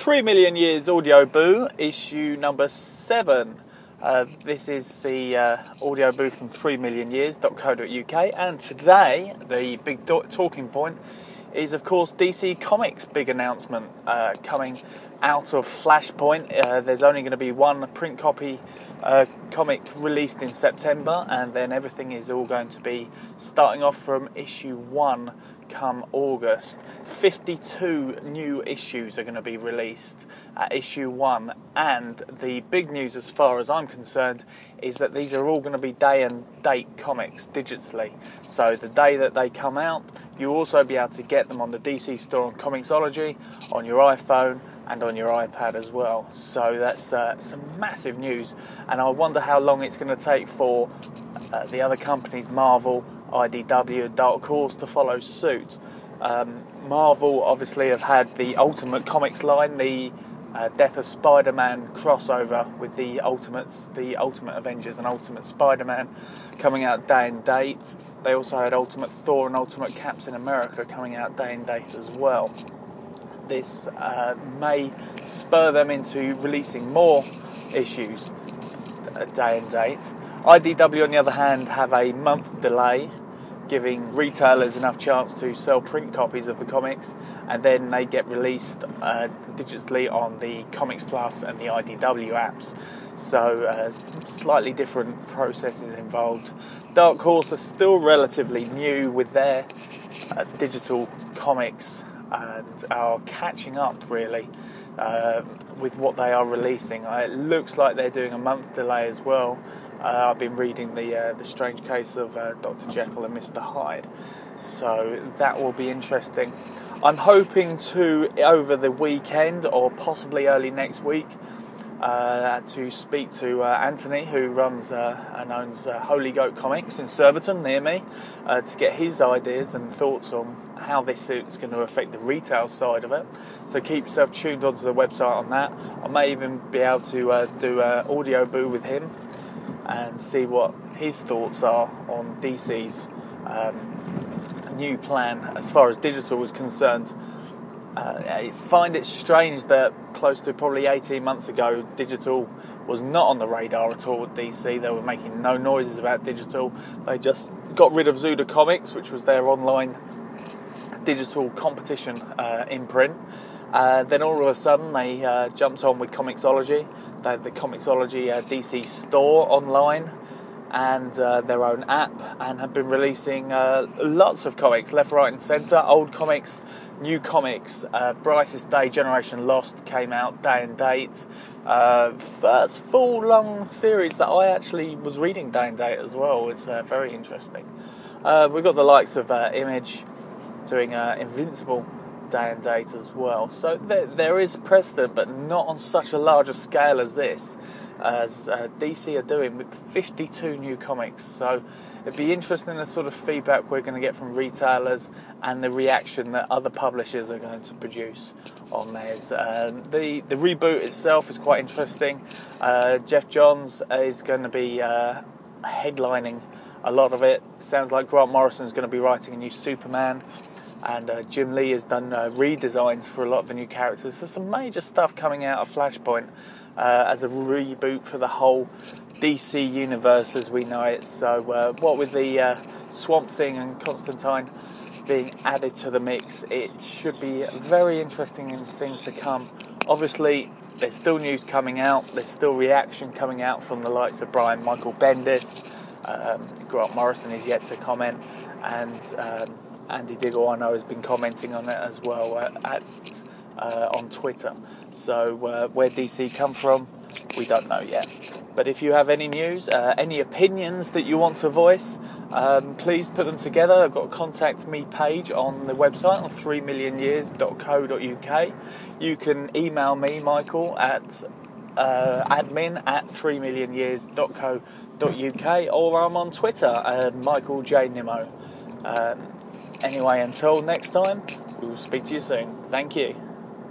3 Million Years Audio Boo, issue number 7. This is the audio boo from 3millionyears.co.uk, and today the big talking point is, of course, DC Comics' big announcement coming out of Flashpoint. There's only going to be one print copy comic released in September, and then everything is all going to be starting off from issue 1 come August. 52 new issues are going to be released at issue 1, and the big news as far as I'm concerned is that these are all going to be day and date comics digitally. So the day that they come out, you'll also be able to get them on the DC store on Comixology, on your iPhone and on your iPad as well. So that's some massive news, and I wonder how long it's going to take for the other companies, Marvel, IDW and Dark Horse, to follow suit. Marvel obviously have had the Ultimate Comics line, the Death of Spider-Man crossover with the Ultimate Avengers and Ultimate Spider-Man coming out day and date. They also had Ultimate Thor and Ultimate Captain America coming out day and date as well. This may spur them into releasing more issues day and date. IDW, on the other hand, have a month delay, giving retailers enough chance to sell print copies of the comics, and then they get released digitally on the Comics Plus and the IDW apps. So slightly different processes involved. Dark Horse are still relatively new with their digital comics and are catching up really with what they are releasing. It looks like they're doing a month delay as well. I've been reading the Strange Case of Dr. Jekyll and Mr. Hyde, so that will be interesting. I'm hoping to, over the weekend or possibly early next week, to speak to Anthony, who runs and owns Holy Goat Comics in Surbiton near me, to get his ideas and thoughts on how this is going to affect the retail side of it. So keep yourself tuned onto the website on that. I may even be able to do an audio boo with him and see what his thoughts are on DC's new plan as far as digital is concerned. I find it strange that close to probably 18 months ago, digital was not on the radar at all at DC. They were making no noises about digital. They just got rid of Zuda Comics, which was their online digital competition imprint. Then all of a sudden they jumped on with Comixology. They had the Comixology DC store online and their own app, and have been releasing lots of comics, left, right and centre, old comics, new comics. Brightest Day, Generation Lost came out day and date. First full long series that I actually was reading day and date as well. It's very interesting. We've got the likes of Image doing Invincible day and date as well. So there is precedent, but not on such a larger scale as this, as DC are doing with 52 new comics. So it'd be interesting the sort of feedback we're going to get from retailers and the reaction that other publishers are going to produce on theirs. The reboot itself is quite interesting. Jeff Johns is going to be headlining a lot of it. It sounds like Grant Morrison is going to be writing a new Superman, and Jim Lee has done redesigns for a lot of the new characters. So some major stuff coming out of Flashpoint as a reboot for the whole DC universe as we know it. So what with the Swamp Thing and Constantine being added to the mix, it should be very interesting in things to come. Obviously, there's still news coming out. There's still reaction coming out from the likes of Brian Michael Bendis. Grant Morrison is yet to comment, and Andy Diggle, I know, has been commenting on it as well on Twitter. So where DC come from, we don't know yet. But if you have any news, any opinions that you want to voice, please put them together. I've got a contact me page on the website on 3millionyears.co.uk. You can email me, Michael, at admin@3millionyears.co.uk, or I'm on Twitter, Michael J. Nimmo. Anyway, until next time, we will speak to you soon. Thank you.